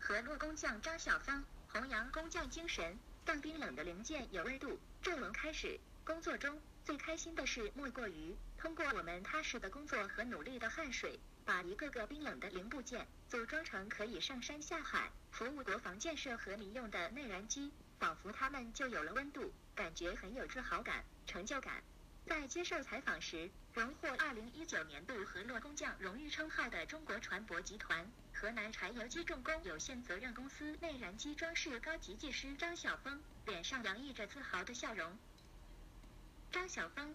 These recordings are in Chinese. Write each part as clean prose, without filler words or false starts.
河洛工匠张晓峰弘扬工匠精神，让冰冷的零件有温度。正文开始，工作中最开心的事莫过于通过我们踏实的工作和努力的汗水，把一个个冰冷的零部件组装成可以上山下海、服务国防建设和民用的内燃机，仿佛它们就有了温度，感觉很有自豪感、成就感。在接受采访时，荣获2019年度河洛工匠荣誉称号的中国船舶集团河南柴油机重工有限责任公司内燃机装饰高级技师张晓峰脸上洋溢着自豪的笑容。张晓峰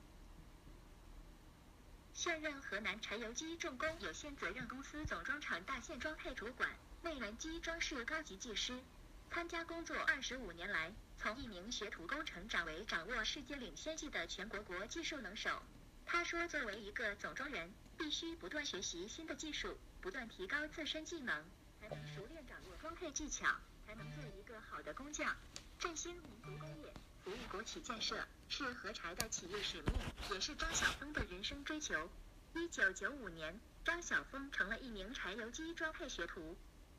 现任河南柴油机重工有限责任公司总装厂大线装配主管、内燃机装饰高级技师。参加工作25年来，从一名学徒工成长为掌握世界领先技的全国技术能手。他说，作为一个总装人，必须不断学习新的技术，不断提高自身技能，才能熟练掌握装配技巧，才能做一个好的工匠。振兴民族工业，服务国企建设，是河柴的企业使命，也是张晓峰的人生追求。1995年，张晓峰成了一名柴油机装配学徒。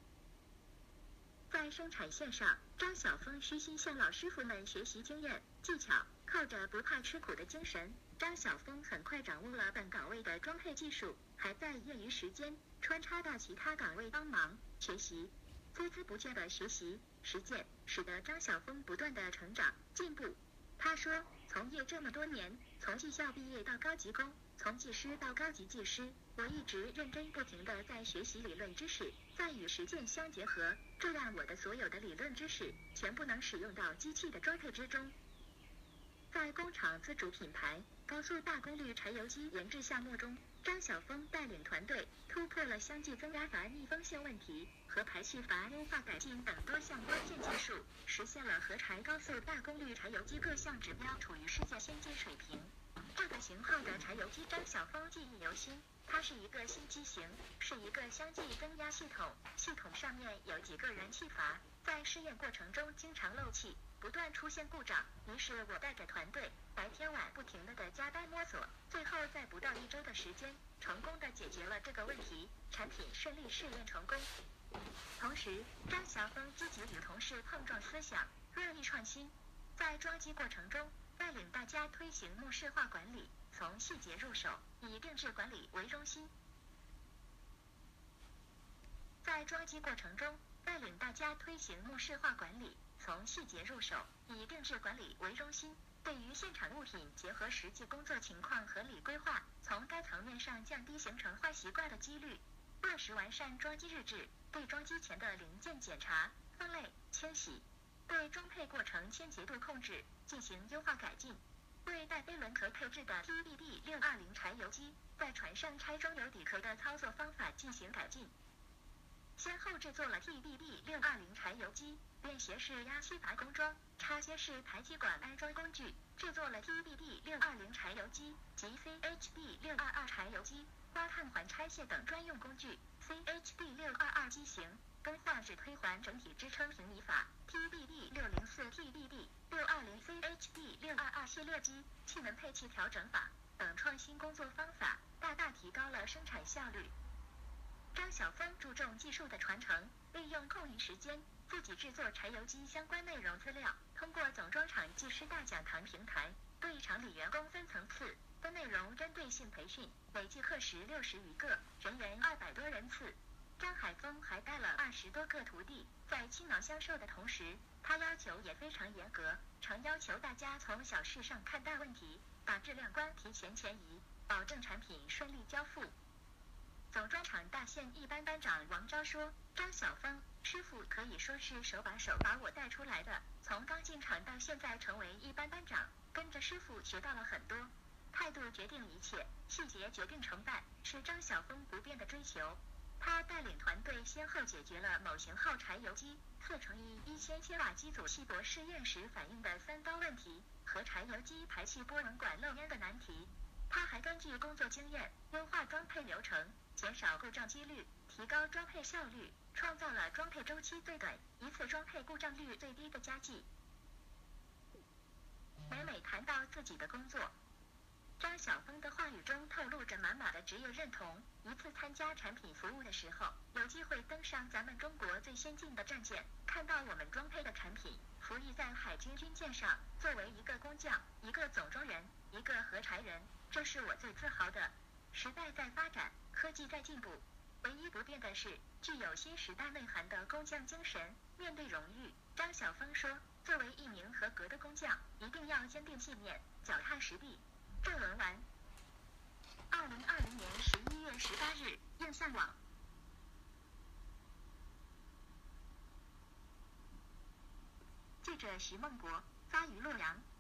在生产线上，张晓峰虚心向老师傅们学习经验、技巧，靠着不怕吃苦的精神，张晓峰很快掌握了本岗位的装配技术，还在业余时间穿插到其他岗位帮忙学习。孜孜不倦的学习、实践，使得张晓峰不断的成长进步。他说，从业这么多年，从技校毕业到高级工，从技师到高级技师，我一直认真不停地在学习理论知识，再与实践相结合，这样我的所有的理论知识全部能使用到机器的装配之中。在工厂自主品牌高速大功率柴油机研制项目中，张晓峰带领团队突破了相继增压阀逆风性问题和排气阀优化改进等多项关键技术，实现了河柴高速大功率柴油机各项指标处于世界先进水平。这个型号的柴油机张晓峰记忆犹新，它是一个新机型，是一个相继增压系统，系统上面有几个燃气阀，在试验过程中经常漏气，不断出现故障，于是我带着团队白天晚不停地加班摸索，最后在不到1周的时间，成功地解决了这个问题，产品顺利试验成功。同时，张晓峰积极与同事碰撞思想，乐意创新，在装机过程中带领大家推行模式化管理，从细节入手，以定制管理为中心。在装机过程中带领大家推行模式化管理，从细节入手，以定制管理为中心，对于现场物品结合实际工作情况合理规划，从该层面上降低形成坏习惯的几率。落实完善装机日志，对装机前的零件检查、分类、清洗，对装配过程清洁度控制进行优化改进。对带飞轮壳配置的 TBD620 柴油机，在船上拆装油底壳的操作方法进行改进。先后制作了 TBD620 柴油机便携式压气阀工装、插接式排气管安装工具，制作了 TBD620 柴油机及 CHB622 柴油机刮碳环拆卸等专用工具。CHB622 机型更换至推环整体支撑平移法 TBD604、TBD620、CHB622 系列机气门配气调整法等创新工作方法，大大提高了生产效率。张晓峰注重技术的传承，利用空余时间自己制作柴油机相关内容资料，通过总装厂技师大讲堂平台，对厂里员工分层次、分内容针对性培训，累计课时60余个，人员200多人次。张海峰还带了20多个徒弟，在倾囊相授的同时，他要求也非常严格，常要求大家从小事上看大问题，把质量关提前移，保证产品顺利交付。总装厂大线一班班长王钊说，张晓峰师傅可以说是手把手把我带出来的，从刚进厂到现在成为一班班长，跟着师傅学到了很多。态度决定一切，细节决定成败，是张晓峰不变的追求。他带领团队先后解决了某型号柴油机4×1000千瓦机组气薄试验时反映的3刀问题和柴油机排气波轮管漏烟的难题。他还根据工作经验优化装配流程，减少故障几率，提高装配效率，创造了装配周期最短、一次装配故障率最低的佳绩。每谈到自己的工作， 张晓峰的话语中透露着满满的职业认同。一次参加产品服务的时候，有机会登上咱们中国最先进的战舰，看到我们装配的产品服役在海军军舰上，作为一个工匠、一个总装员、一个核柴人，这是我最自豪的。时代在发展，科技在进步，唯一不变的是具有新时代内涵的工匠精神。面对荣誉，张晓峰说，作为一名合格的工匠，一定要坚定信念，脚踏实地。正文完。2020年11月18日，印象网。记者徐梦国，发于洛阳。